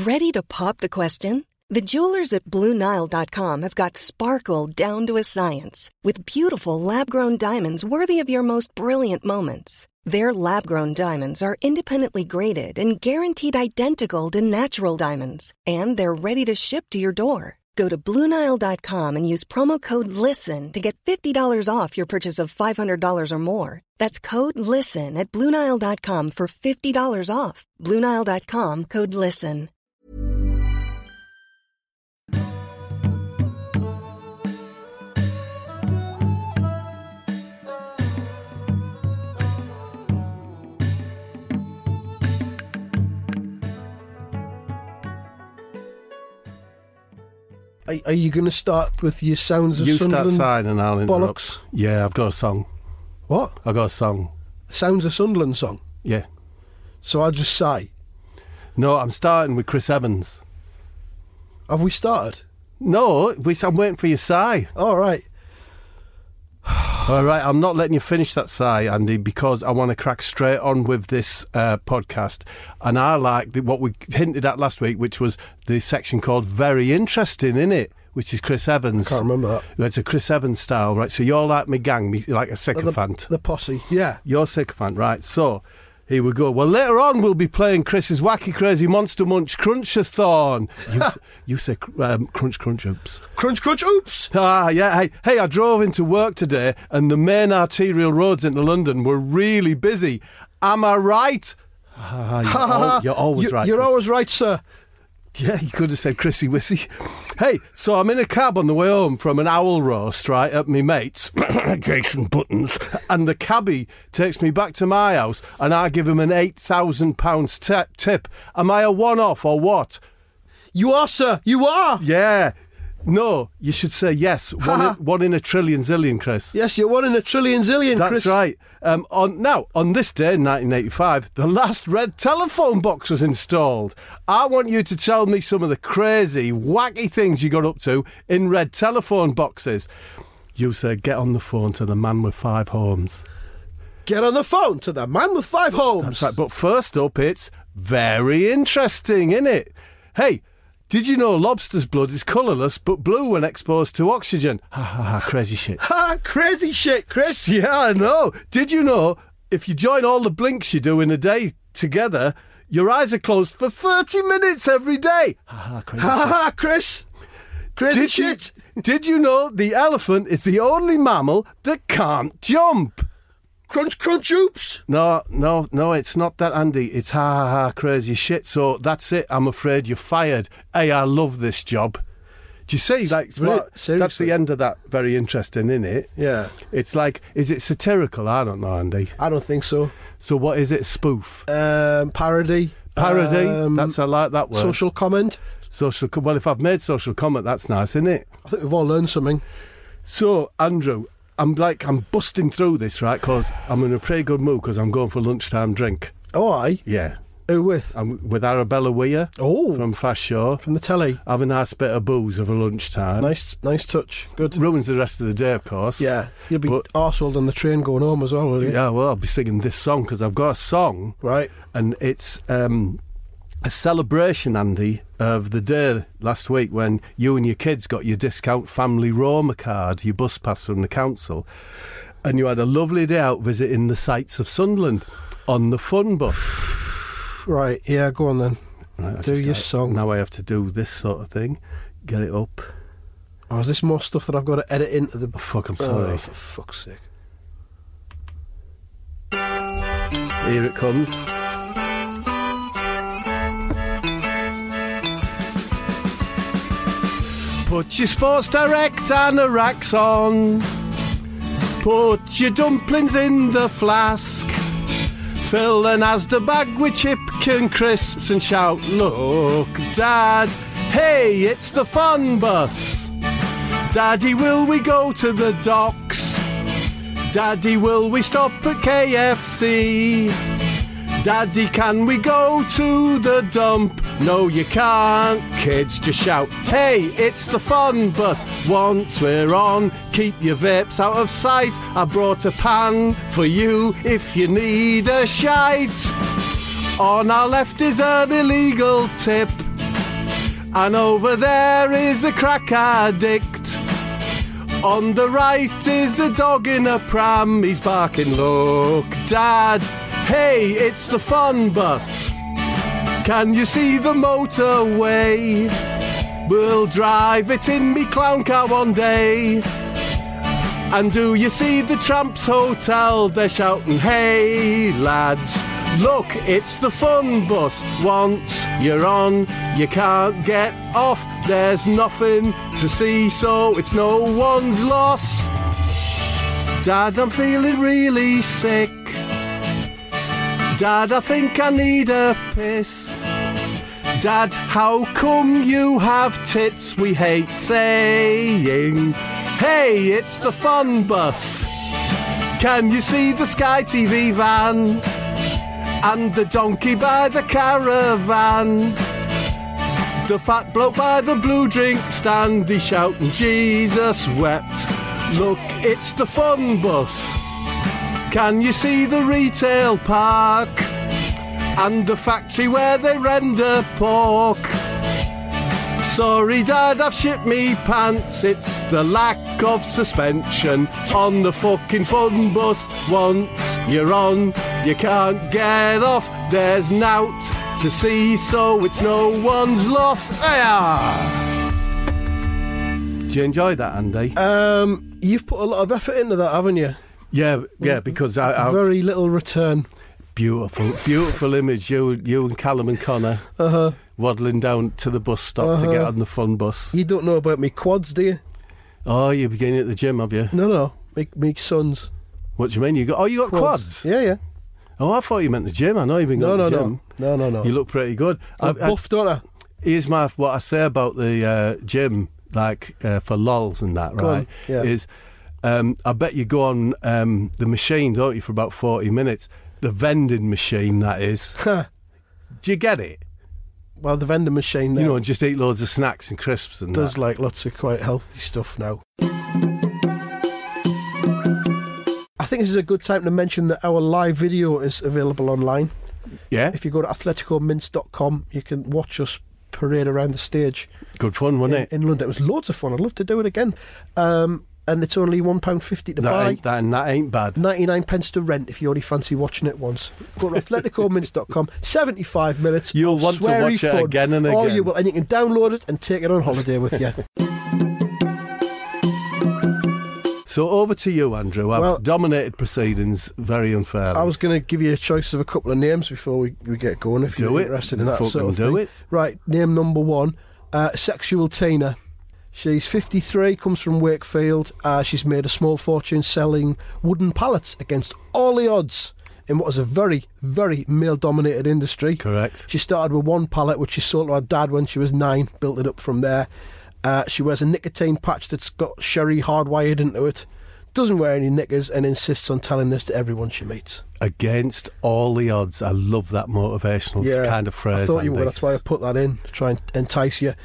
Ready to pop the question? The jewelers at BlueNile.com have got sparkle down to a science with beautiful lab-grown diamonds worthy of your most brilliant moments. Their lab-grown diamonds are independently graded and guaranteed identical to natural diamonds, and they're ready to ship to your door. Go to BlueNile.com and use promo code LISTEN to get $50 off your purchase of $500 or more. That's code LISTEN at BlueNile.com for $50 off. BlueNile.com, code LISTEN. Are you going to start with your Sounds of You Sunderland? start side and I'll interrupt. Bollocks. Yeah, I've got a song. What? I've got a song. Sounds of Sunderland song? Yeah. So I'll just sigh. No, I'm starting with Chris Evans. Have we started? No, I'm waiting for your sigh. All right. All right, I'm not letting you finish that sigh, Andy, because I want to crack straight on with this podcast. And I like what we hinted at last week, which was the section called Very Interesting, innit? Which is Chris Evans. I can't remember that. It's a Chris Evans style, right? So you're like my gang, you're like a sycophant. The posse, yeah. You're a sycophant, right? So here we go. Well, later on we'll be playing Chris's Wacky Crazy Monster Munch Crunchathon. You say crunch, oops. Crunch, oops! Ah, yeah. Hey, I drove into work today and the main arterial roads into London were really busy. Am I right? You're always right. You're Chris. always right, sir. Yeah, you could have said Chrissy Wissy. Hey, so I'm in a cab on the way home from an owl roast, right, at me mate's, Jason Buttons, and the cabbie takes me back to my house and I give him an £8,000 tip. Am I a one-off or what? You are, sir. You are. Yeah. No, you should say yes. One in a trillion zillion, Chris. Yes, you're one in a trillion zillion, That's Chris. right. On this day in 1985, the last red telephone box was installed. I want you to tell me some of the crazy, wacky things you got up to in red telephone boxes. You say, get on the phone to the man with 5 homes. Get on the phone to the man with 5 homes. That's right. But first up, it's very interesting, innit? Hey, did you know lobster's blood is colourless but blue when exposed to oxygen? Crazy shit. Crazy shit, Chris. Yeah, I know. Did you know if you join all the blinks you do in a day together, your eyes are closed for 30 minutes every day? Crazy shit. Chris. Crazy shit. Did you know the elephant is the only mammal that can't jump? Crunch, oops. No, it's not that, Andy. It's crazy shit. So that's it. I'm afraid you're fired. Hey, I love this job. Do you see? Like, Seriously? that's the end of that. Very interesting, isn't it? Yeah. It's like, is it satirical? I don't know, Andy. I don't think so. So what is it? Spoof? Parody. That's, I like that word. Social comment. Well, if I've made social comment, that's nice, isn't it? I think we've all learned something. So, Andrew, I'm busting through this, right? Because I'm in a pretty good mood because I'm going for a lunchtime drink. Oh, aye? Yeah. Who with? I'm with Arabella Weir. Oh. From Fast Show. From the telly. Have a nice bit of booze over lunchtime. Nice touch. Good. Ruins the rest of the day, of course. Yeah. You'll be arseholed on the train going home as well, will you? Yeah, well, I'll be singing this song because I've got a song. Right. And it's a celebration, Andy, of the day last week when you and your kids got your discount family Roma card, your bus pass from the council, and you had a lovely day out visiting the sights of Sunderland on the fun bus. Right, yeah, go on then. Right, do your song. Now I have to do this sort of thing. Get it up. Oh, is this more stuff that I've got to edit into the... Oh, fuck, I'm sorry. Oh, for fuck's sake. Here it comes. Put your Sports Direct anoraks on. Put your dumplings in the flask. Fill an Asda bag with Chipkin crisps and shout, look, Dad, hey, it's the fun bus. Daddy, will we go to the docks? Daddy, will we stop at KFC? Daddy, can we go to the dump? No, you can't. Kids just shout, hey, it's the fun bus. Once we're on, keep your vapes out of sight. I brought a pan for you if you need a shite. On our left is an illegal tip. And over there is a crack addict. On the right is a dog in a pram. He's barking, look, Dad, hey, it's the fun bus. Can you see the motorway? We'll drive it in me clown car one day. And do you see the Tramps Hotel? They're shouting, hey, lads, look, it's the fun bus. Once you're on, you can't get off. There's nothing to see, so it's no one's loss. Dad, I'm feeling really sick. Dad, I think I need a piss. Dad, how come you have tits? We hate saying, hey, it's the fun bus. Can you see the Sky TV van? And the donkey by the caravan? The fat bloke by the blue drink stand, he's shouting, Jesus wept. Look, it's the fun bus. Can you see the retail park? And the factory where they render pork? Sorry, Dad, I've shit me pants. It's the lack of suspension on the fucking fun bus. Once you're on, you can't get off. There's nout to see, so it's no one's loss. Do you enjoy that, Andy? You've put a lot of effort into that, haven't you? Yeah, because I very little return. Beautiful image. You and Callum and Connor waddling down to the bus stop to get on the fun bus. You don't know about me quads, do you? Oh, you're beginning at the gym, have you? No. Me sons. What do you mean? You got quads? Yeah. Oh, I thought you meant the gym. I know you've been going to the gym. No. You look pretty good. I'm buff, don't I? Here's what I say about the gym, like for lols and that, Go right? on, yeah. Is I bet you go on the machine, don't you, for about 40 minutes. The vending machine, that is. Do you get it? Well, the vending machine there, You know, and just eat loads of snacks and crisps and does that. like lots of quite healthy stuff now. I think this is a good time to mention that our live video is available online. Yeah? If you go to athleticomints.com, you can watch us parade around the stage. Good fun, wasn't it? In London. It was loads of fun. I'd love to do it again. And it's only £1.50 to buy. That ain't bad. 99 pence to rent if you only fancy watching it once. Go to athleticomints.com. 75 minutes. You'll of want to sweary watch it fun. again and again. Oh, you will. And you can download it and take it on holiday with you. So over to you, Andrew. I've dominated proceedings very unfairly. I was going to give you a choice of a couple of names before we get going, if you're interested in that Fucking sort of do thing. it. Right, name number one, Sexual Tina. She's 53, comes from Wakefield. She's made a small fortune selling wooden pallets against all the odds in what is a very, very male-dominated industry. Correct. She started with one pallet, which she sold to her dad when she was 9, built it up from there. She wears a nicotine patch that's got sherry hardwired into it, doesn't wear any knickers, and insists on telling this to everyone she meets. Against all the odds. I love that motivational kind of phrase. I thought you Andy. would. That's why I put that in, to try and entice you.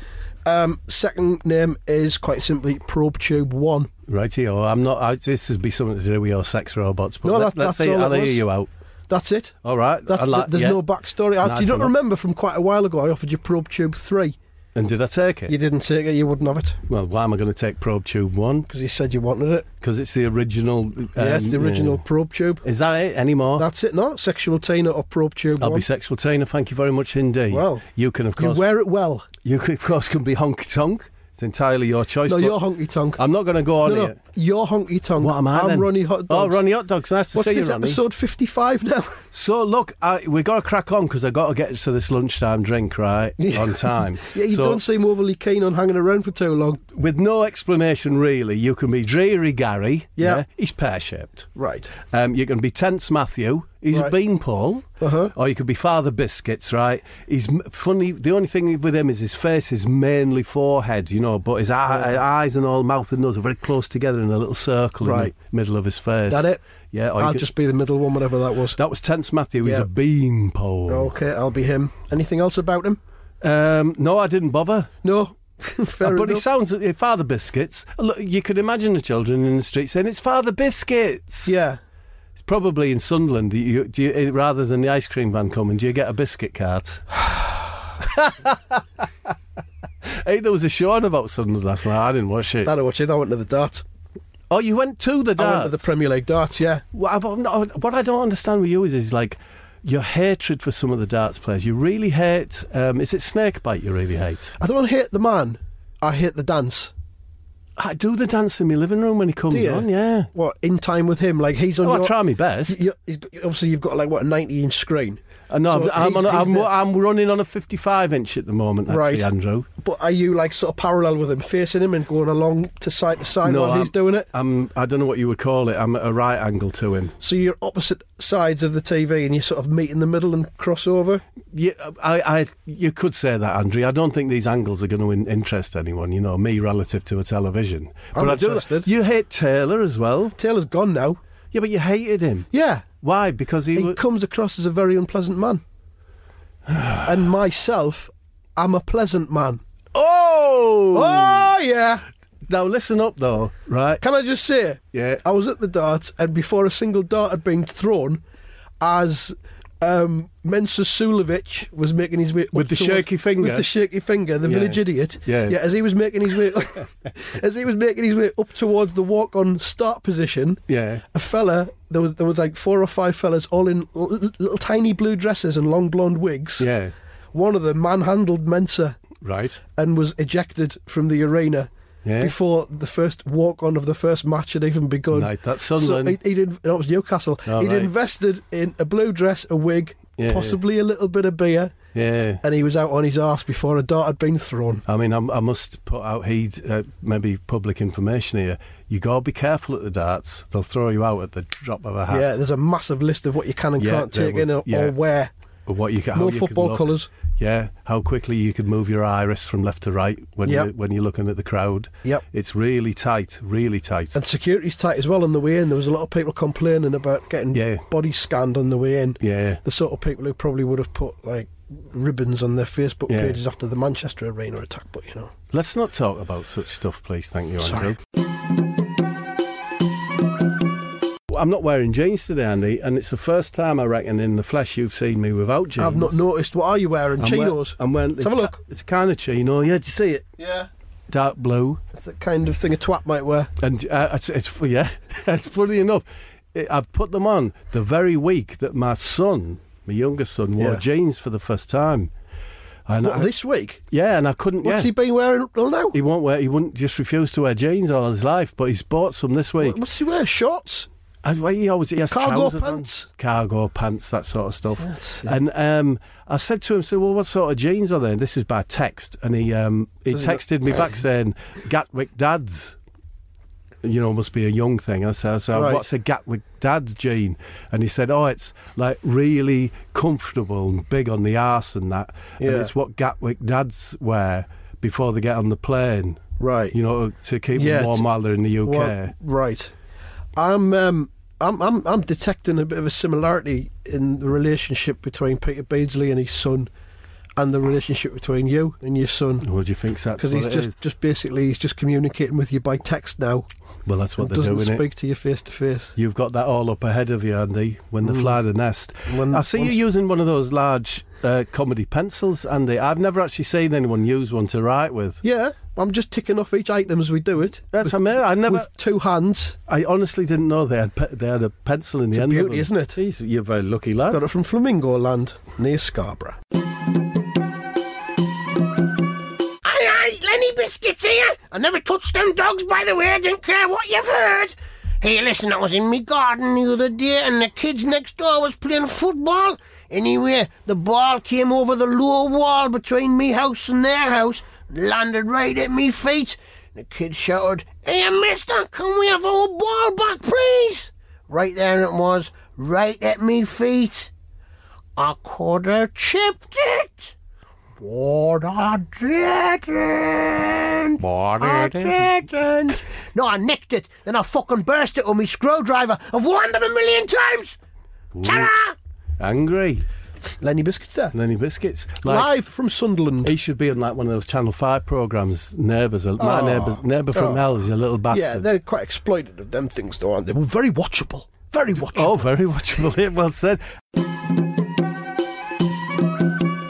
Second name is quite simply Probe Tube 1. Rightio. I'm not. This would be something to do with your sex robots. But No, let's that's see. all I'll it hear was. you out. That's it. All right. There's no backstory. Nice Do you not enough. remember from quite a while ago I offered you Probe Tube 3? And did I take it? You didn't take it, you wouldn't have it. Well, why am I going to take Probe Tube 1? Because you said you wanted it. Because it's the original. Yeah, it's the original Probe Tube. Is that it anymore? That's it, no? Sexual Tina or Probe Tube 1. I'll be Sexual Tina. Thank you very much indeed. Well, you can, of you course. wear it well. You, of course, can be honky tonk. It's entirely your choice. No, but you're honky tonk. I'm not going to go on No, here. you're honky tonk. What am I I'm then? Ronnie Hot Dogs. Oh, Ronnie Hot Dogs. Nice to What's see you, this, Ronnie. episode 55 now? So, look, we've got to crack on because I've got to get to this lunchtime drink, right, on time. Yeah, you So, don't seem overly keen on hanging around for too long. with no explanation, really, you can be Dreary Gary. Yeah. He's pear-shaped. Right. You can be Tense Matthew. He's a Right. beanpole. Uh-huh. Or you could be Father Biscuits, right? He's funny. The only thing with him is his face is mainly forehead, you know, but his eyes and all, mouth and nose are very close together in a little circle in Right. the middle of his face. That it? Yeah. Or I'll you could- just be the middle one, whatever that was. that was Tense Matthew. He's Yeah. a beanpole. Okay, I'll be him. Anything else about him? No, I didn't bother. No. Fair But he enough. sounds Father Biscuits. Look, you could imagine the children in the street saying, "It's Father Biscuits." Yeah. It's probably in Sunderland. Do you, rather than the ice cream van coming, do you get a biscuit cart? Hey, there was a show on about Sunderland last night. I didn't watch it. I don't watch it. I went to the darts. Oh, you went to the darts? I went to the Premier League darts, yeah. What I don't understand with you is like your hatred for some of the darts players. You really hate... is it Snakebite you really hate? I don't hate the man. I hate the dance. I do the dance in my living room when he comes on, yeah. What, in time with him? Like, he's on I try my best. Obviously, you've got, like, what, a 90-inch screen? No, So I'm running on a 55-inch at the moment, actually, Right. Andrew. But are you, like, sort of parallel with him, facing him and going along to side while he's doing it? I don't know what you would call it. I'm at a right angle to him. So you're opposite sides of the TV and you sort of meet in the middle and cross over? Yeah, you could say that, Andrew. I don't think these angles are going to interest anyone, you know, me relative to a television. I'm interested. You hate Taylor as well. Taylor's gone now. Yeah, but you hated him. Yeah. Why? Because He comes across as a very unpleasant man. And myself, I'm a pleasant man. Oh, yeah. Now listen up, though, right? Can I just say, Yeah. I was at the darts, and before a single dart had been thrown, as Mensah Sulovic was making his way up With the shaky finger? with the shaky finger, the village idiot. Yeah. As he was making his way, up towards the walk-on start position. Yeah. A fella, there was like 4 or 5 fellas, all in little tiny blue dresses and long blonde wigs. Yeah. One of them manhandled Mensah Right. and was ejected from the arena. Yeah. Before the first walk-on of the first match had even begun. Nice. That's Sunderland. So it was Newcastle. Oh, He'd right. invested in a blue dress, a wig, Yeah. possibly a little bit of beer, Yeah. and he was out on his arse before a dart had been thrown. I mean, I must put out maybe public information here. You got to be careful at the darts. They'll throw you out at the drop of a hat. Yeah, there's a massive list of what you can and Yeah, can't there take in or yeah. wear. Or what you can, how No you can football look. colours. Yeah, how quickly you can move your iris from left to right when Yep. when you're looking at the crowd. Yep. It's really tight, really tight. And security's tight as well on the way in. There was a lot of people complaining about getting body scanned on the way in. Yeah. The sort of people who probably would have put like ribbons on their Facebook Yeah. pages after the Manchester Arena attack, but you know. Let's not talk about such stuff, please. Thank you, Andrew. I'm not wearing jeans today, Andy, and it's the first time, I reckon, in the flesh you've seen me without jeans. I've not noticed. What are you wearing? Chinos? I'm wearing. Let's have a look. It's a kind of chino. Yeah, do you see it? Yeah. Dark blue. It's the kind of thing a twat might wear. And it's it's funny enough. I put them on the very week that my youngest son, wore jeans for the first time. And What, this week? Yeah, and I couldn't. What's he been wearing up till now? He wouldn't just refuse to wear jeans all his life, but he's bought some this week. What's he wear? Shorts? He has Cargo trousers pants? on. Cargo pants, that sort of stuff. Yes, yeah. And I said to him, well, what sort of jeans are they? And this is by text. And he texted me back saying, Gatwick Dads. You know, must be a young thing. I said, Right. What's a Gatwick Dad's jean? And he said, it's like really comfortable and big on the arse and that. Yeah. And it's what Gatwick Dads wear before they get on the plane. Right. You know, to keep them warm while they're in the UK. Well, right. I'm detecting a bit of a similarity in the relationship between Peter Beardsley and his son, and the relationship between you and your son. What do you think that's Because what he's it is? just basically he's just communicating with you by text now. Well, that's what and they're doesn't doing. speak to you face to face. You've got that all up ahead of you, Andy, when they fly the nest. I see you once- using one of those large comedy pencils, Andy. I've never actually seen anyone use one to write with. Yeah, I'm just ticking off each item as we do it. That's amazing. I never. With 2 hands. I honestly didn't know they had a pencil in the It's a end. of beauty, them. isn't it? Jeez, you're a very lucky lad. Got it from Flamingo Land near Scarborough. Aye, Lenny Biscuits here. I never touched them dogs, by the way. I don't care what you've heard. Hey, listen, I was in me garden the other day and the kids next door was playing football. Anyway, the ball came over the low wall between me house and their house, landed right at me feet. The kids shouted, "Hey, mister, can we have our ball back, please?" Right there it was, right at me feet. I could have chipped it. But I didn't. I didn't. No, I nicked it. Then I fucking burst it with my screwdriver. I've warned them 1,000,000 times. Ta-ra! Angry. Lenny Biscuits there. Lenny Biscuits. Live from Sunderland. He should be on like one of those Channel 5 programmes. Neighbours. My neighbour from hell is a little bastard. Yeah, they're quite exploited of them things, though, aren't they? Well, very watchable. Very watchable. Oh, very watchable. Well said. Do you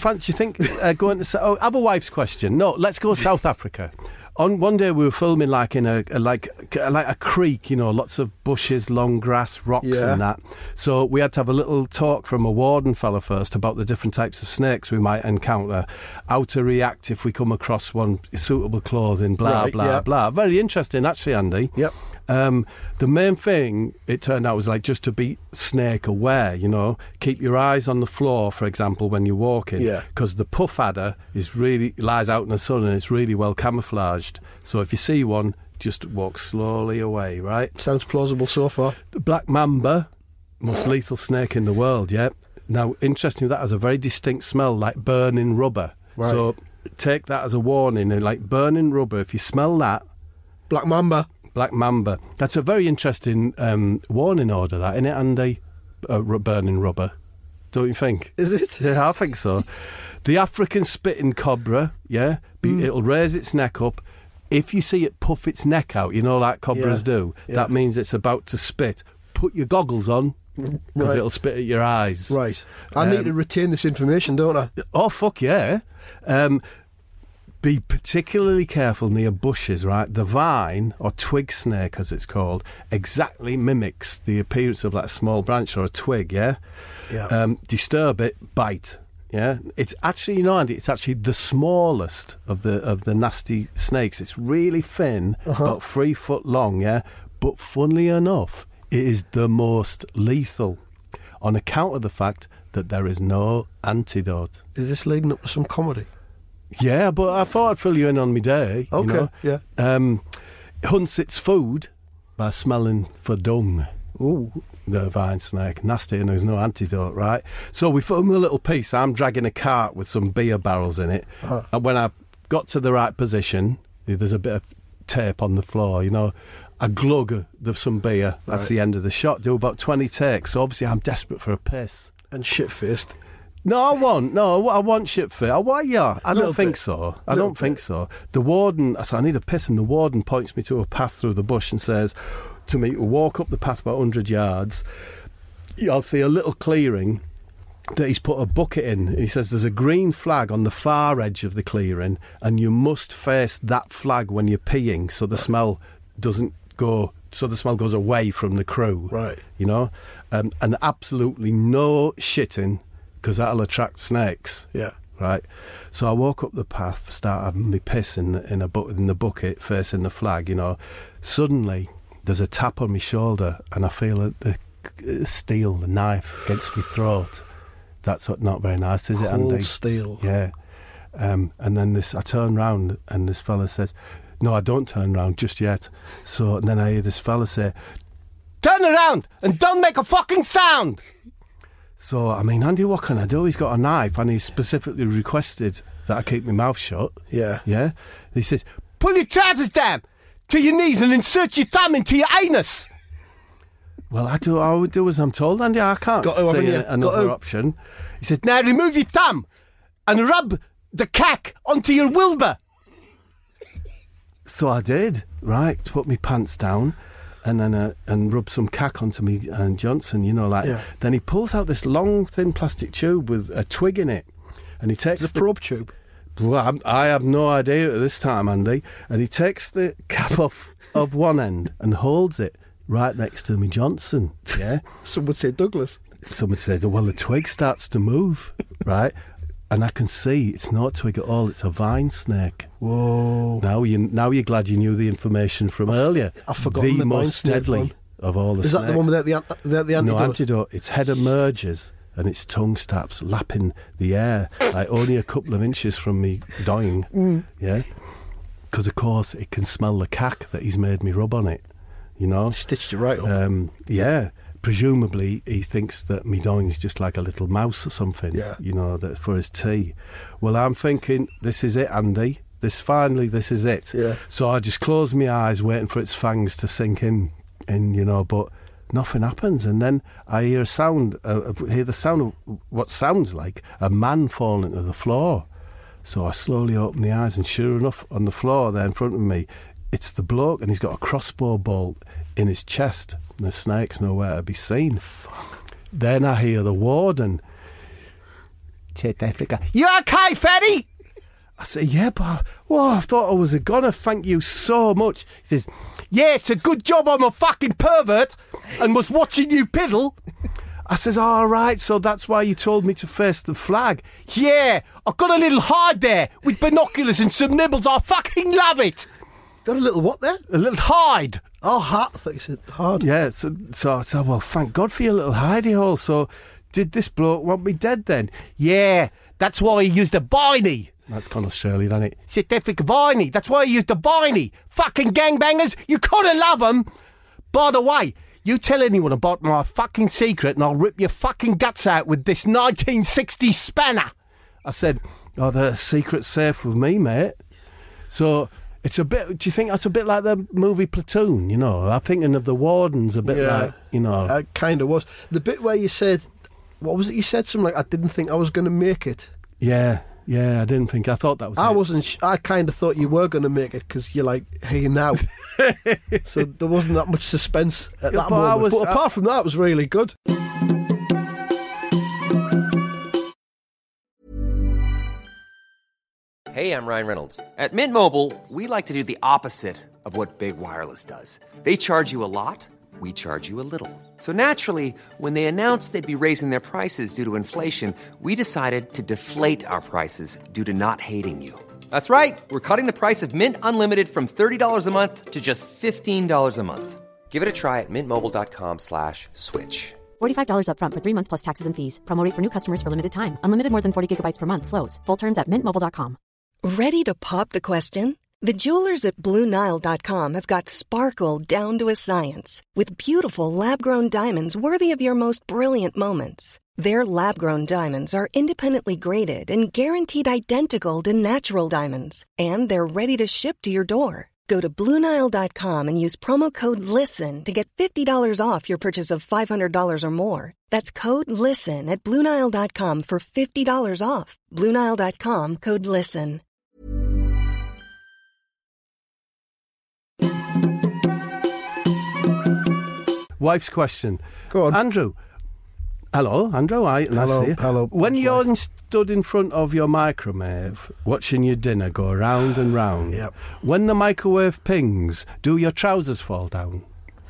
fancy think going to? Have a wife's question. No, let's go South Africa. On one day we were filming like in a creek, you know, lots of bushes, long grass, rocks and that. So we had to have a little talk from a warden fella first about the different types of snakes we might encounter, how to react if we come across one, suitable clothing, blah, blah. Very interesting, actually, Andy. Yep. The main thing, it turned out, was like just to be snake aware, you know. Keep your eyes on the floor, for example, when you're walking. Yeah. Because the puff adder lies out in the sun and it's really well camouflaged. So if you see one, just walk slowly away, right? Sounds plausible so far. The black mamba, most lethal snake in the world, yeah. Now, interestingly, that has a very distinct smell like burning rubber. Right. So take that as a warning. And like burning rubber, if you smell that... Black mamba. Black mamba. That's a very interesting warning order, that, isn't it, Andy? Burning rubber. Don't you think? Is it? Yeah, I think so. The African spitting cobra, yeah, it'll raise its neck up. If you see it puff its neck out, you know, like cobras do, that means it's about to spit. Put your goggles on, because it'll spit at your eyes. Right. I need to retain this information, don't I? Oh, fuck yeah. Be particularly careful near bushes, right? The vine, or twig snake as it's called, exactly mimics the appearance of like a small branch or a twig, yeah? Yeah. Disturb it, bite, yeah? It's actually, you know, Andy, it's actually the smallest of the nasty snakes. It's really thin, about 3 foot long, yeah? But funnily enough, it is the most lethal on account of the fact that there is no antidote. Is this leading up to some comedy? Yeah, but I thought I'd fill you in on my day. Okay, you know? Hunts its food by smelling for dung. Ooh. The vine snake. Nasty, and there's no antidote, right? So we filmed a little piece. I'm dragging a cart with some beer barrels in it. And when I got to the right position, there's a bit of tape on the floor, you know. I glug some beer. That's the end of the shot. Do about 20 takes. So obviously I'm desperate for a piss. And shit-faced. No, I want shit-faced. Why, yeah? I don't think so. I don't think so. The warden, I said, I need a piss, and the warden points me to a path through the bush and says to me, walk up the path about 100 yards. I'll see a little clearing that he's put a bucket in. He says there's a green flag on the far edge of the clearing, and you must face that flag when you're peeing so the smell doesn't go... So the smell goes away from the crew. Right. You know? And absolutely no shitting, because that'll attract snakes. Yeah. Right. So I walk up the path, start having my piss in the bucket, facing the flag, you know. Suddenly, there's a tap on my shoulder, and I feel the steel, the knife, against my throat. That's not very nice, is it, Andy? Cold steel. Yeah. And then I turn round, and this fella says... No, I don't turn round just yet. So and then I hear this fella say, "Turn around and don't make a fucking sound." So, I mean, Andy, what can I do? He's got a knife, and he's specifically requested that I keep my mouth shut. Yeah. Yeah? He says, "Pull your trousers down to your knees and insert your thumb into your anus." Well, I would do as I'm told, Andy. I can't see another option. He said, "Now remove your thumb and rub the cack onto your wilbur." So I did, right, put my pants down and then and rub some cack onto me and Johnson, you know, like. Yeah. Then he pulls out this long, thin plastic tube with a twig in it, and he takes the probe tube. Well, I have no idea at this time, Andy. And he takes the cap off of one end and holds it right next to me Johnson. Yeah. Some would say Douglas. Some would say, well, the twig starts to move, right? And I can see it's not a twig at all, it's a vine snake. Whoa. Now you're glad you knew the information from earlier. I've forgotten the most deadly of all the snakes. Is that the one without the antidote? No antidote. Its head emerges and its tongue starts lapping the air, like only a couple of inches from me dying. Yeah? Because, of course, it can smell the cack that he's made me rub on it, you know? Stitched you right up. Yeah. Presumably, he thinks that me doing is just like a little mouse or something, you know, that for his tea. Well, I'm thinking, this is it, Andy. This is it. Yeah. So I just close my eyes, waiting for its fangs to sink in, you know, but nothing happens. And then I hear the sound of what sounds like a man falling to the floor. So I slowly open the eyes, and sure enough, on the floor there in front of me, it's the bloke, and he's got a crossbow bolt in his chest. The snake's nowhere to be seen. Fuck. Then I hear the warden. South Africa. You okay, fatty? I said, yeah, but I thought I was a goner. Thank you so much. He says, yeah, it's a good job I'm a fucking pervert and was watching you piddle. I says, all right, so that's why you told me to face the flag. Yeah, I've got a little hide there with binoculars and some nibbles. I fucking love it. Got a little what there? A little hide. Oh, I thought you said hard. Yeah, so I said, well, thank God for your little hidey hole. So did this bloke want me dead then? Yeah, that's why he used a biney. That's kind of Shirley, isn't it? South Africa biney. That's why he used a biney. Fucking gangbangers, you couldn't love them. By the way, you tell anyone about my fucking secret and I'll rip your fucking guts out with this 1960s spanner. I said, oh, the secret's safe with me, mate. So it's a bit, do you think that's a bit like the movie Platoon, you know? I'm thinking of the wardens a bit like, you know. It kind of was. The bit where you said, what was it you said? Something like, I didn't think I was going to make it. Yeah, I didn't think, I thought that was I kind of thought you were going to make it because you're like, hey, now. So there wasn't that much suspense at that moment. But apart from that, it was really good. Hey, I'm Ryan Reynolds. At Mint Mobile, we like to do the opposite of what Big Wireless does. They charge you a lot, we charge you a little. So naturally, when they announced they'd be raising their prices due to inflation, we decided to deflate our prices due to not hating you. That's right. We're cutting the price of Mint Unlimited from $30 a month to just $15 a month. Give it a try at mintmobile.com/switch. $45 up front for 3 months plus taxes and fees. Promo rate for new customers for limited time. Unlimited more than 40 gigabytes per month. Slows full terms at mintmobile.com. Ready to pop the question? The jewelers at BlueNile.com have got sparkle down to a science with beautiful lab-grown diamonds worthy of your most brilliant moments. Their lab-grown diamonds are independently graded and guaranteed identical to natural diamonds, and they're ready to ship to your door. Go to BlueNile.com and use promo code LISTEN to get $50 off your purchase of $500 or more. That's code LISTEN at BlueNile.com for $50 off. BlueNile.com, code LISTEN. Wife's question. Go on. Andrew. Hello, Andrew. Hello. When you're stood in front of your microwave watching your dinner go round and round, yep. When the microwave pings, do your trousers fall down?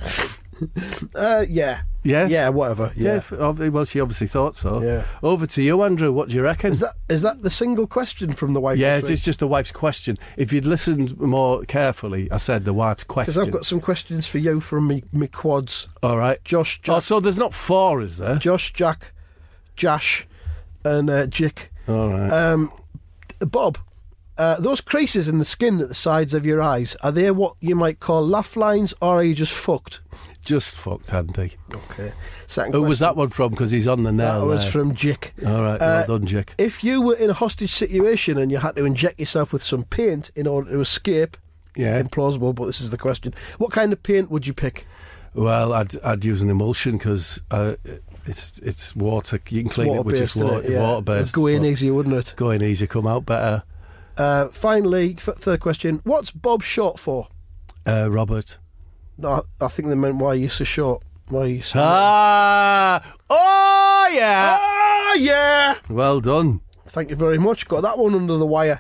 Yeah. Yeah? Yeah, whatever. Yeah. Well, she obviously thought so. Yeah. Over to you, Andrew. What do you reckon? Is that the single question from the wife? Yeah, it's just the wife's question. If you'd listened more carefully, I said the wife's question. Because I've got some questions for you from me quads. All right. Josh, Jack. Oh, so there's not four, is there? Josh, Jack, Jash, and Jick. All right. Bob, those creases in the skin at the sides of your eyes, are they what you might call laugh lines, or are you just fucked? Just fucked, Andy. Okay. Who was that one from? Because he's on the nail. That was from Jick. All right, well done, Jick. If you were in a hostage situation and you had to inject yourself with some paint in order to escape, implausible, but this is the question, what kind of paint would you pick? Well, I'd use an emulsion because it's water. You can clean it with just water-based. It'd go in easier, wouldn't it? Go in easier, come out better. Finally, third question, what's Bob short for? Robert. No, I think they meant why are you so short? Why are you so Oh, yeah. Oh, yeah. Well done. Thank you very much. Got that one under the wire.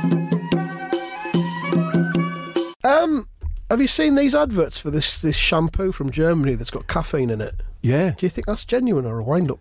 Have you seen these adverts for this shampoo from Germany that's got caffeine in it? Yeah. Do you think that's genuine or a wind-up?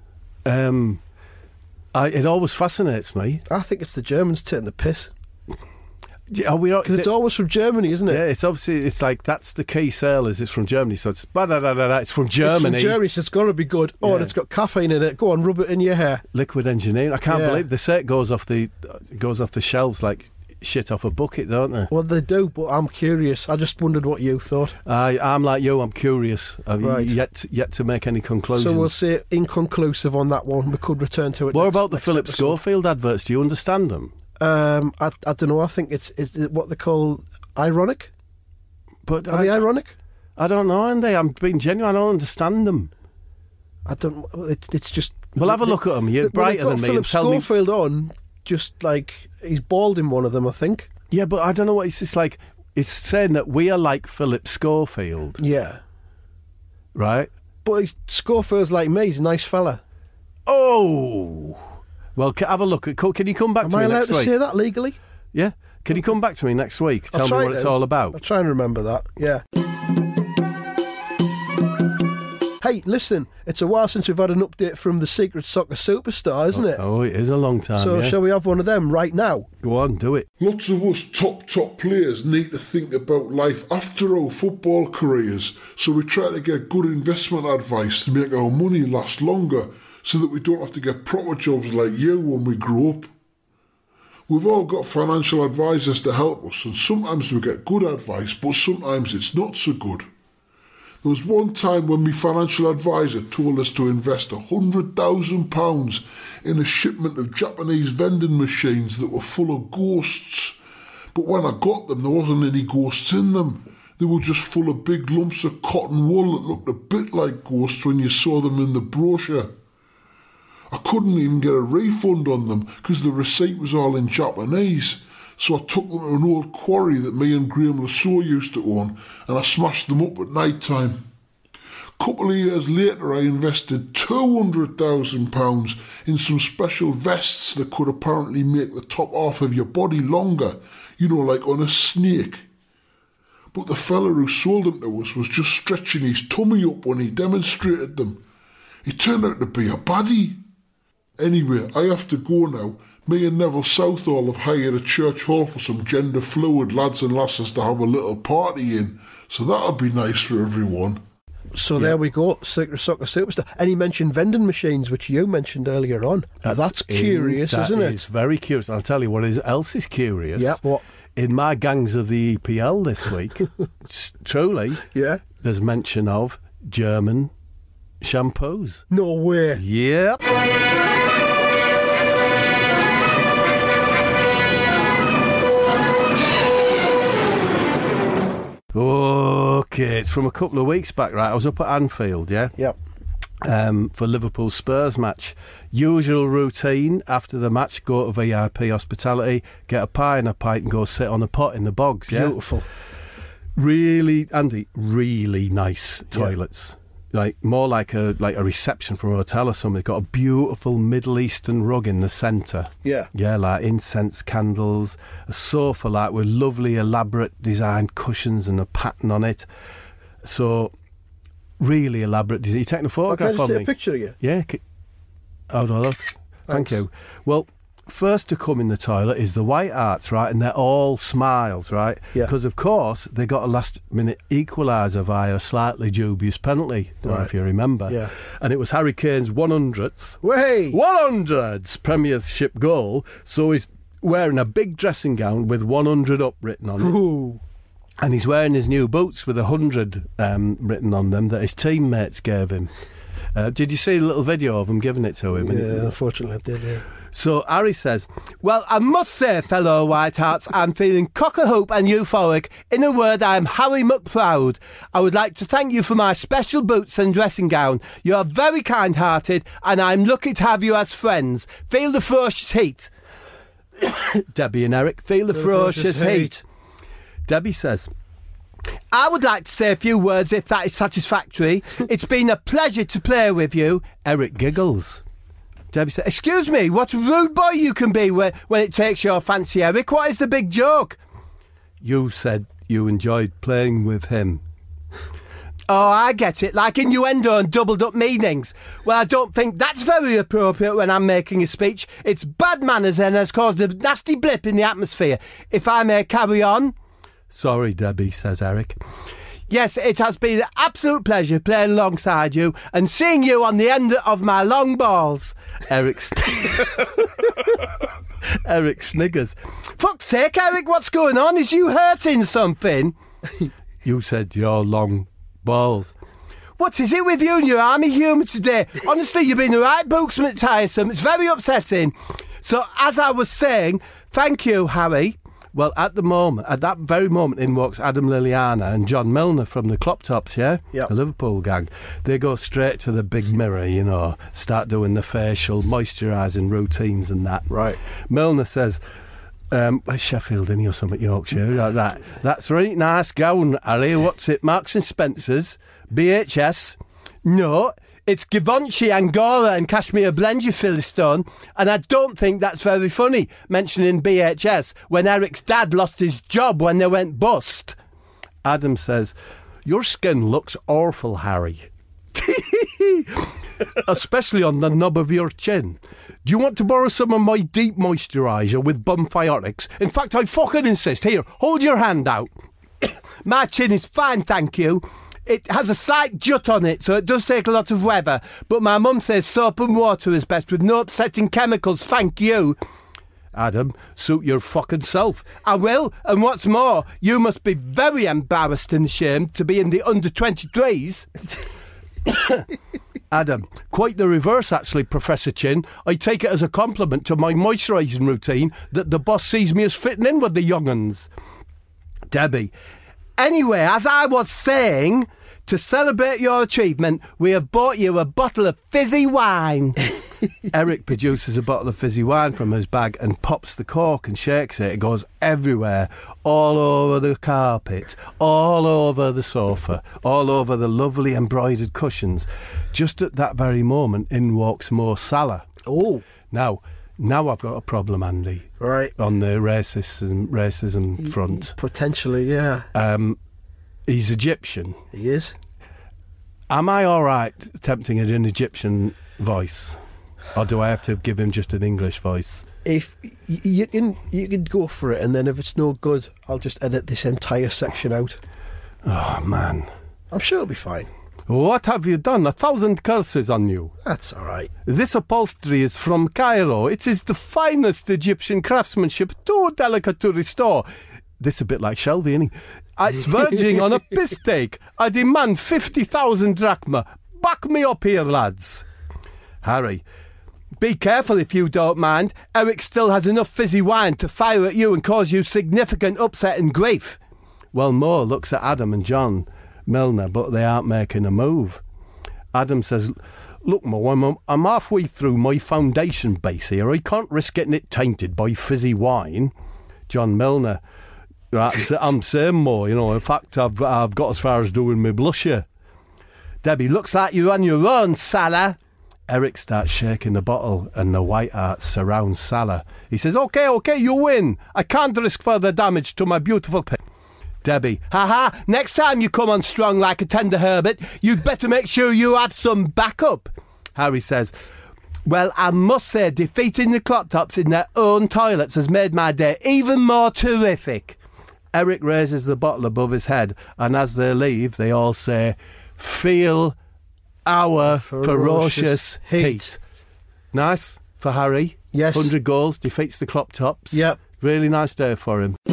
It always fascinates me. I think it's the Germans taking the piss. Because it's always from Germany, isn't it? Yeah, it's obviously, it's like, that's the key sale, is it's from Germany, so it's it's from Germany. It's from Germany, so it's got to be good. Oh, and it's got caffeine in it. Go on, rub it in your hair. Liquid engineering. I can't believe they say it goes off the shelves like shit off a bucket, don't they? Well, they do, but I'm curious. I just wondered what you thought. I'm like you, I'm curious. I've right. yet to make any conclusions. So we'll say inconclusive on that one. We could return to it. What about the Philip Schofield adverts? Do you understand them? I don't know. I think it's what they call ironic. But are they ironic? I don't know, Andy. I'm being genuine. I don't understand them. I don't. It's just. Well, have a look at them. You're brighter than me. Philip Schofield on, just like he's bald in one of them, I think. Yeah, but I don't know what it's just like. It's saying that we are like Philip Schofield. Yeah. Right. But Schofield's like me. He's a nice fella. Oh. Well, have a look. Can you come back Am to I me allowed next to week? say that legally? Yeah. Can you come back to me next week? I'll Tell me try what it's to. all about. I'll try and remember that, yeah. Hey, listen, it's a while since we've had an update from the Secret Soccer Superstar, isn't it? Oh, it is a long time, So yeah. shall we have one of them right now? Go on, do it. Lots of us top players need to think about life after our football careers, so we try to get good investment advice to make our money last longer, so that we don't have to get proper jobs like you when we grow up. We've all got financial advisors to help us, and sometimes we get good advice, but sometimes it's not so good. There was one time when my financial advisor told us to invest £100,000 in a shipment of Japanese vending machines that were full of ghosts. But when I got them, there wasn't any ghosts in them. They were just full of big lumps of cotton wool that looked a bit like ghosts when you saw them in the brochure. I couldn't even get a refund on them because the receipt was all in Japanese. So I took them to an old quarry that me and Graham Lasso used to own, and I smashed them up at night time. A couple of years later I invested £200,000 in some special vests that could apparently make the top half of your body longer, you know, like on a snake. But the fella who sold them to us was just stretching his tummy up when he demonstrated them. He turned out to be a baddie. Anyway, I have to go now. Me and Neville Southall have hired a church hall for some gender fluid lads and lasses to have a little party in, so that'll be nice for everyone. So there we go, Secret Soccer Superstar. And he mentioned vending machines, which you mentioned earlier on. That's curious, isn't it? It's very curious. I'll tell you what else is curious. Yeah, what? In my gangs of the EPL this week, truly, Yeah. there's mention of German shampoos. No way. Yeah. Okay, it's from a couple of weeks back, right? I was up at Anfield, yeah? Yep. For Liverpool Spurs match. Usual routine after the match, go to VIP hospitality, get a pie and a pint and go sit on a pot in the bogs, yeah? Beautiful. Really, Andy, really nice toilets. Like more like a reception from a hotel or something. It's got a beautiful Middle Eastern rug in the centre. Yeah. Yeah, like incense candles, a sofa like with lovely elaborate designed cushions and a pattern on it. So really elaborate design. You taking a photograph Can I just of take me? a picture of you? Yeah. Hold on, look. Thank Thanks. you. Well, first to come in the toilet is the White Harts, right? And they're all smiles, right? Yeah. Because, of course, they got a last-minute equaliser via a slightly dubious penalty. Don't know if you remember. Yeah. And it was Harry Kane's 100th. Way! 100th Premiership goal. So he's wearing a big dressing gown with 100 up written on it. Ooh. And he's wearing his new boots with 100 written on them that his teammates gave him. Did you see the little video of him giving it to him? Yeah, unfortunately I did, yeah. So Harry says, well, I must say, fellow White Harts, I'm feeling cock-a-hoop and euphoric. In a word, I'm Harry McProud. I would like to thank you for my special boots and dressing gown. You are very kind-hearted, and I'm lucky to have you as friends. Feel the ferocious heat. Debbie and Eric, feel the ferocious heat. Debbie says, I would like to say a few words if that is satisfactory. It's been a pleasure to play with you. Eric giggles. Debbie said, excuse me, what a rude boy you can be when it takes your fancy, Eric. What is the big joke? You said you enjoyed playing with him. Oh, I get it, like innuendo and doubled up meanings. Well, I don't think that's very appropriate when I'm making a speech. It's bad manners and has caused a nasty blip in the atmosphere. If I may carry on. Sorry, Debbie, says Eric. Yes, it has been an absolute pleasure playing alongside you and seeing you on the end of my long balls. Eric sniggers. Fuck's sake, Eric, what's going on? Is you hurting something? You said your long balls. What is it with you and your army humour today? Honestly, you've been a right booksman tiresome. It's very upsetting. So, as I was saying, thank you, Harry. Well, at that very moment, in walks Adam Liliana and John Milner from the Clop Tops, yeah? Yep. The Liverpool gang. They go straight to the big mirror, you know, start doing the facial moisturising routines and that. Right. Milner says, Sheffield, innit, or something, Yorkshire. Right. That's a really nice gown, Harry. What's it, Marks and Spencer's? BHS? No, It's Givenchy, Angora and Cashmere Blend, you Philistine. And I don't think that's very funny, mentioning BHS when Eric's dad lost his job when they went bust. Adam says, your skin looks awful, Harry. Especially on the knob of your chin. Do you want to borrow some of my deep moisturiser with Bumfiotics? In fact, I fucking insist. Here, hold your hand out. My chin is fine, thank you. It has a slight jut on it, so it does take a lot of weather. But my mum says soap and water is best with no upsetting chemicals, thank you. Adam, suit your fucking self. I will, and what's more, you must be very embarrassed and ashamed to be in the under-23s. Adam, quite the reverse actually, Professor Chin. I take it as a compliment to my moisturising routine that the boss sees me as fitting in with the young uns. Debbie, anyway, as I was saying, to celebrate your achievement, we have bought you a bottle of fizzy wine. Eric produces a bottle of fizzy wine from his bag and pops the cork and shakes it. It goes everywhere, all over the carpet, all over the sofa, all over the lovely embroidered cushions. Just at that very moment, in walks Mo Salah. Oh. Now I've got a problem, Andy. Right. On the racism front. Potentially, yeah. He's Egyptian. He is. Am I all right attempting an Egyptian voice? Or do I have to give him just an English voice? If you can go for it, and then if it's no good, I'll just edit this entire section out. Oh, man. I'm sure it'll be fine. What have you done? 1,000 curses on you. That's all right. This upholstery is from Cairo. It is the finest Egyptian craftsmanship, too delicate to restore. This is a bit like Shelby, isn't he? It's verging on a piss take. I demand 50,000 drachma. Back me up here, lads. Harry, be careful if you don't mind. Eric still has enough fizzy wine to fire at you and cause you significant upset and grief. Well, Mo looks at Adam and John Milner, but they aren't making a move. Adam says, look, Mo, I'm halfway through my foundation base here. I can't risk getting it tainted by fizzy wine. John Milner, I'm saying, Mo, in fact, I've got as far as doing my blusher. Debbie, looks like you're on your own, Salah. Eric starts shaking the bottle and the white art surrounds Salah. He says, OK, you win. I can't risk further damage to my beautiful pet. Debbie, next time you come on strong like a tender Herbert, you'd better make sure you have some backup. Harry says, well, I must say, defeating the Clot Tops in their own toilets has made my day even more terrific. Eric raises the bottle above his head, and as they leave, they all say, feel our ferocious heat. Nice for Harry. Yes. 100 goals, defeats the Clop Tops. Yep. Really nice day for him.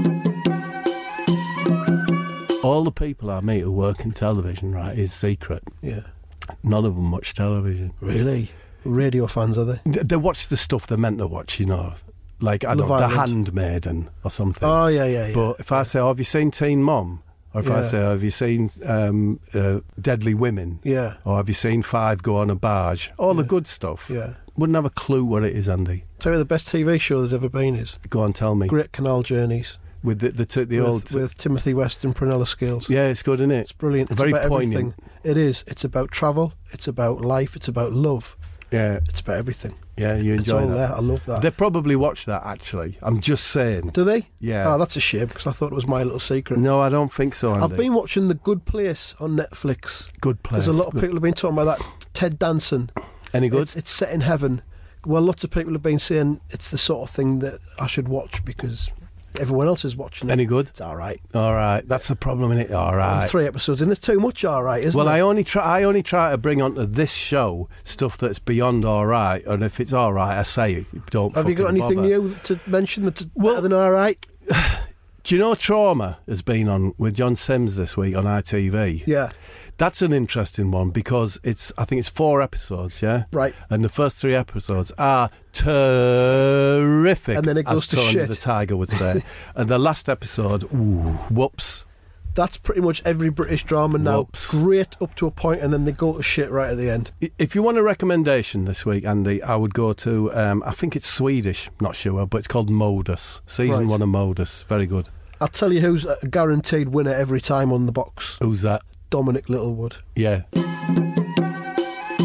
All the people I meet who work in television, right, is secret. Yeah. None of them watch television. Really? Radio fans, are they? They watch the stuff they're meant to watch, Like, I don't know, The Handmaiden or something. Oh, yeah. But if I say, have you seen Teen Mom? Or if I say, have you seen Deadly Women? Yeah. Or have you seen Five Go on a Barge? All the good stuff. Yeah. Wouldn't have a clue what it is, Andy. Tell you the best TV show there's ever been is. Go on, tell me. Great Canal Journeys. With the old... With Timothy West and Prunella Scales. Yeah, it's good, isn't it? It's brilliant. It's very about poignant. Everything. It is. It's about travel. It's about life. It's about love. Yeah. It's about everything. Yeah, you enjoy it's all that. there. I love that. They probably watch that, actually. I'm just saying. Do they? Yeah. Oh, that's a shame, because I thought it was my little secret. No, I don't think so, Andy. I've been watching The Good Place on Netflix. Good Place. There's a lot of people have been talking about that. Ted Danson. Any good? It's set in heaven. Well, lots of people have been saying it's the sort of thing that I should watch because everyone else is watching it. Any good? It's all right. All right. That's the problem, isn't it? All right. 3 episodes, and it's too much all right, isn't it? Well, I only try to bring onto this show stuff that's beyond all right, and if it's all right, I say don't. Have you got anything bother. new to mention that's better than all right? Do you know Trauma has been on with John Sims this week on ITV? Yeah. That's an interesting one because I think it's 4 episodes, yeah? Right. And the first 3 episodes are terrific, and then it goes as to Tony shit. the Tiger would say. And the last episode, whoops. That's pretty much every British drama now. Whoops. Great up to a point, and then they go to shit right at the end. If you want a recommendation this week, Andy, I would go to, I think it's Swedish, not sure, but it's called Modus. Season 1 of Modus. Very good. I'll tell you who's a guaranteed winner every time on the box. Who's that? Dominic Littlewood. Yeah.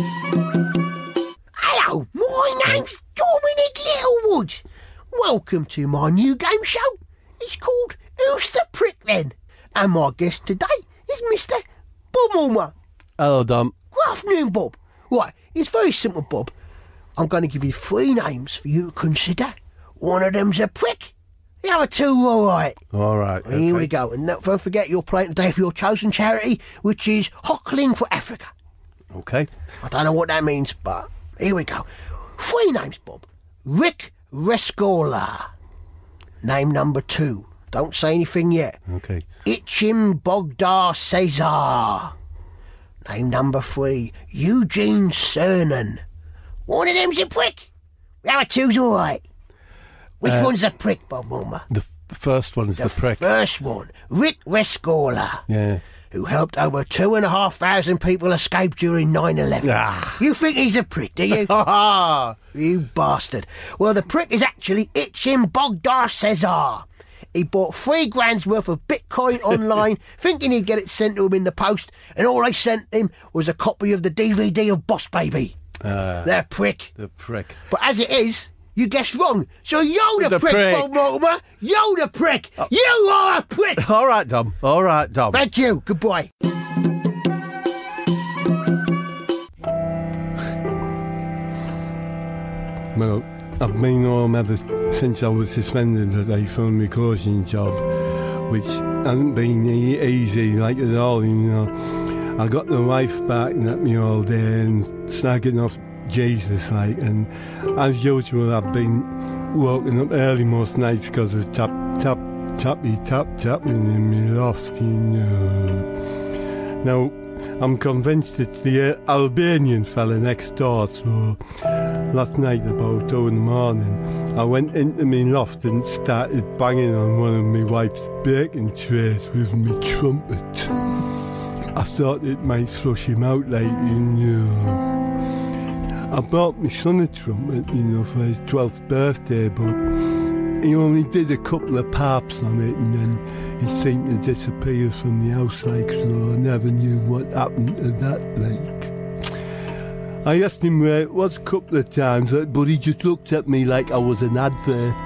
Woods. Welcome to my new game show. It's called Who's the Prick Then? And my guest today is Mr. Bob Ulmer. Hello, Dom. Good afternoon, Bob. Right, it's very simple, Bob. I'm going to give you 3 names for you to consider. One of them's a prick. The other 2 are all right. All right. Here we go. And don't forget you're playing today for your chosen charity, which is Hockling for Africa. Okay. I don't know what that means, but here we go. 3 names, Bob. Rick Rescorla. Name number 2. Don't say anything yet. Okay. Ichim Bogdar Cesar. Name number 3. Eugene Cernan. One of them's a prick. The other 2's all right. Which one's a prick, Bob Ulmer? The first one's the prick. First one, Rick Rescorla. Yeah. Who helped over 2,500 people escape during 9/11. You think he's a prick, do you? You bastard. Well, the prick is actually Ichim Bogdar Cesar. He bought $3,000 worth of Bitcoin online, thinking he'd get it sent to him in the post, and all they sent him was a copy of the DVD of Boss Baby. They're prick. The prick. But as it is, you guessed wrong. So you're the prick, Bob Mortimer. You're the prick. You are a prick. All right, Dom. All right, Dom. Thank you. Goodbye. Well, I've been home ever since I was suspended today from my coaching job, which hasn't been easy, like at all, you know. I got the wife barking at me all day and snagging off Jesus, like, and as usual, I've been woken up early most nights because of tapping in my loft, you know. Now, I'm convinced it's the Albanian fella next door, so last night about 2 in the morning, I went into my loft and started banging on one of my wife's baking trays with my trumpet. I thought it might flush him out, like, you know. I bought my son a trumpet, you know, for his 12th birthday, but he only did a couple of pops on it and then he seemed to disappear from the house, like, so I never knew what happened to that, like. I asked him where it was a couple of times, but he just looked at me like I was an advert.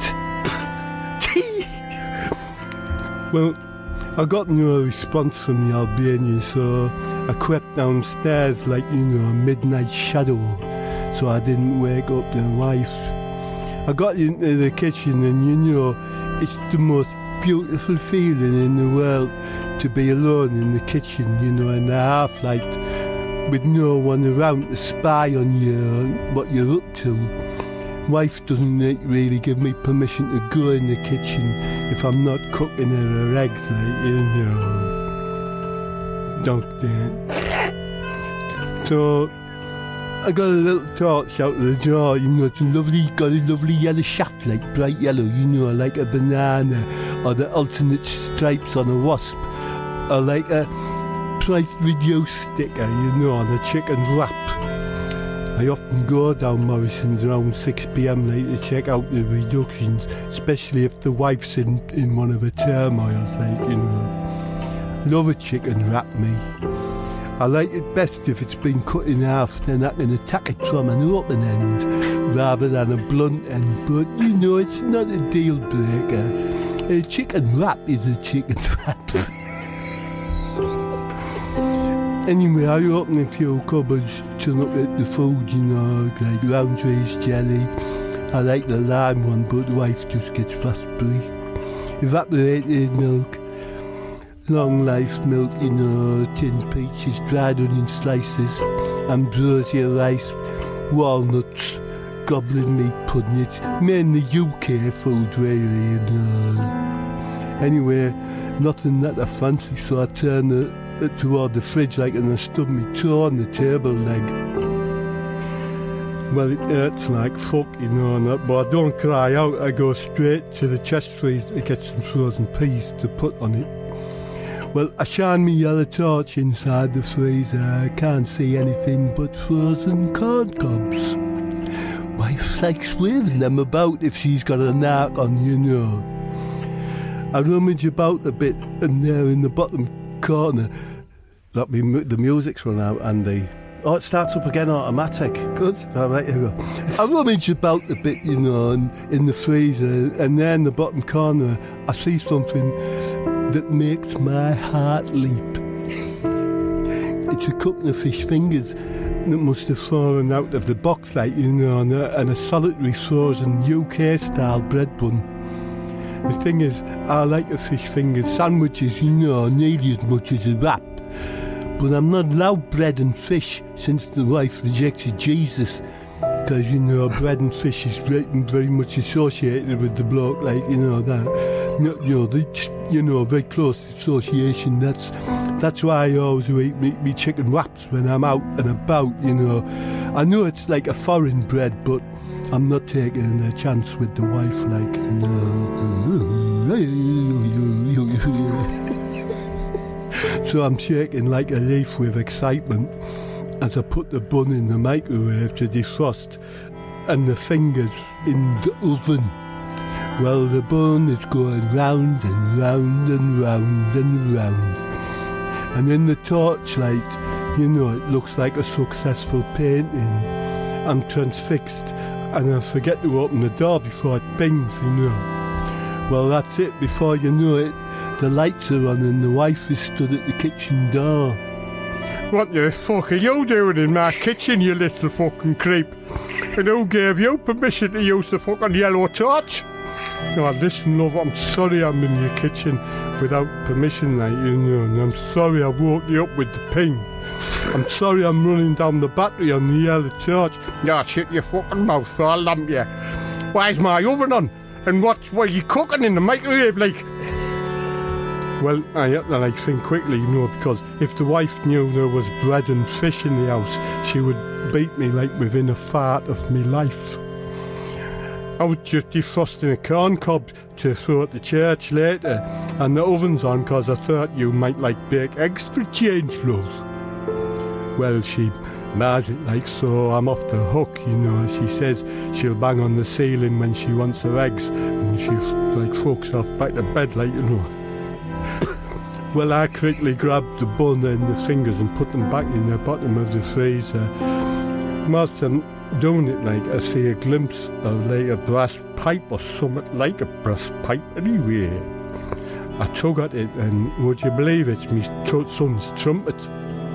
Well, I got no response from the Albanian, so I crept downstairs like, you know, a midnight shadow, so I didn't wake up the wife. I got into the kitchen and, you know, it's the most beautiful feeling in the world to be alone in the kitchen, you know, in the half-light, with no one around to spy on you and what you're up to. Wife doesn't really give me permission to go in the kitchen if I'm not cooking her eggs, like, you know. Don't they? So I got a little torch out of the drawer, you know, got a lovely yellow shaft, like bright yellow, you know, like a banana, or the alternate stripes on a wasp, or like a price reduced sticker, you know, on a chicken wrap. I often go down Morrison's around 6 p.m. like to check out the reductions, especially if the wife's in one of her turmoils, like, you know. Love a chicken wrap, me. I like it best if it's been cut in half, then I can attack it from an open end rather than a blunt end, but, you know, it's not a deal breaker. A chicken wrap is a chicken wrap. Anyway, I opened a few cupboards to look at the food, you know, like Roundtree's jelly. I like the lime one, but the wife just gets raspberry. Evaporated milk, long life milk, you know, tinned peaches, dried onion slices, ambrosia rice, walnuts, goblin meat pudding. It's mainly UK food, really, you know. Anyway, nothing that I fancy, so I turned toward the fridge, like, and I stubbed my toe on the table leg. Well, it hurts like fuck, you know, but I don't cry out. I go straight to the chest freeze to get some frozen peas to put on it. Well, I shine my yellow torch inside the freezer. I can't see anything but frozen corn cobs. Wife likes waving them about if she's got a knack on, you know. I rummage about a bit, and there in the bottom corner, the music's run out, Andy. Oh, it starts up again automatic. Good. All right, here we go. I rummage about a bit, in the freezer, and there in the bottom corner, I see something that makes my heart leap. It's a couple of fish fingers that must have fallen out of the box, and a solitary frozen UK-style bread bun. The thing is, I like a fish fingers sandwiches, nearly as much as a wrap. But I'm not allowed bread and fish since the wife rejected Jesus. Because, bread and fish is very much associated with the bloke, very close association. That's why I always eat me chicken wraps when I'm out and about, I know it's like a foreign bread, but I'm not taking a chance with the wife, So I'm shaking like a leaf with excitement as I put the bun in the microwave to defrost and the fingers in the oven. Well, the bun is going round and round and round and round. And in the torchlight, it looks like a successful painting. I'm transfixed and I forget to open the door before it pings, Well, that's it. Before you know it, the lights are on and the wife is stood at the kitchen door. What the fuck are you doing in my kitchen, you little fucking creep? And who gave you permission to use the fucking yellow torch? No, listen, love, I'm sorry I'm in your kitchen without permission, and I'm sorry I woke you up with the ping. I'm sorry I'm running down the battery on the yellow torch. Yeah, shut your fucking mouth or I'll lamp you. Why's my oven on? And what are you cooking in the microwave, Well, I had to think quickly, because if the wife knew there was bread and fish in the house, she would beat me within a fart of me life. I was just defrosting a corn cob to throw at the church later, and the oven's on because I thought you might bake eggs for change, love. Well, she mad it so I'm off the hook, She says she'll bang on the ceiling when she wants her eggs, and she fucks off back to bed, Well, I quickly grabbed the bun and the fingers and put them back in the bottom of the freezer. Whilst I'm doing it, I see a glimpse of a brass pipe or something like a brass pipe anyway. I tug at it and would you believe it's my son's trumpet.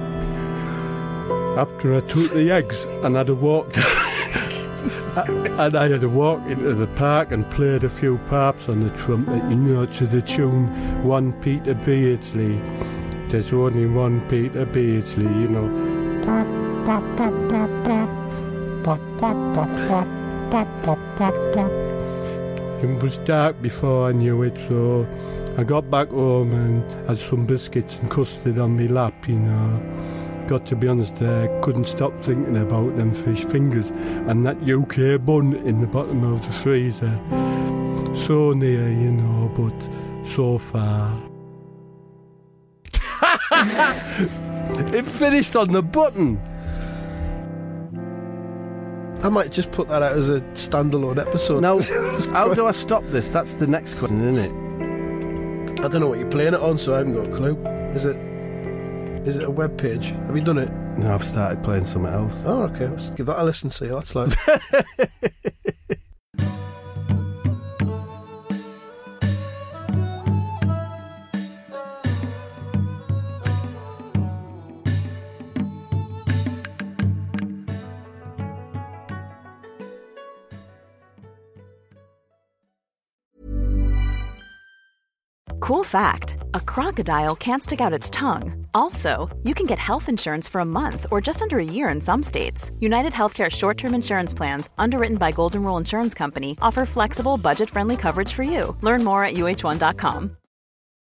After I took the eggs and I'd have walked and I had to walk into the park and played a few parts on the trumpet, to the tune One Peter Beardsley. There's only one Peter Beardsley, Pop, pop, pop, pop, pop. Pop, pop, pop, pop, pop, pop, pop, pop. It was dark before I knew it, so I got back home and had some biscuits and custard on my lap, Got to be honest, I couldn't stop thinking about them fish fingers and that UK bun in the bottom of the freezer. So near, but so far. It finished on the button. I might just put that out as a standalone episode. Now, how do I stop this? That's the next question, isn't it? I don't know what you're playing it on, so I haven't got a clue. Is it a web page? Have you done it? No, I've started playing something else. Oh, okay. Let's give that a listen, see what that's like. Cool fact, a crocodile can't stick out its tongue. Also, you can get health insurance for a month or just under a year in some states. United Healthcare short-term insurance plans, underwritten by Golden Rule Insurance Company, offer flexible, budget-friendly coverage for you. Learn more at uh1.com.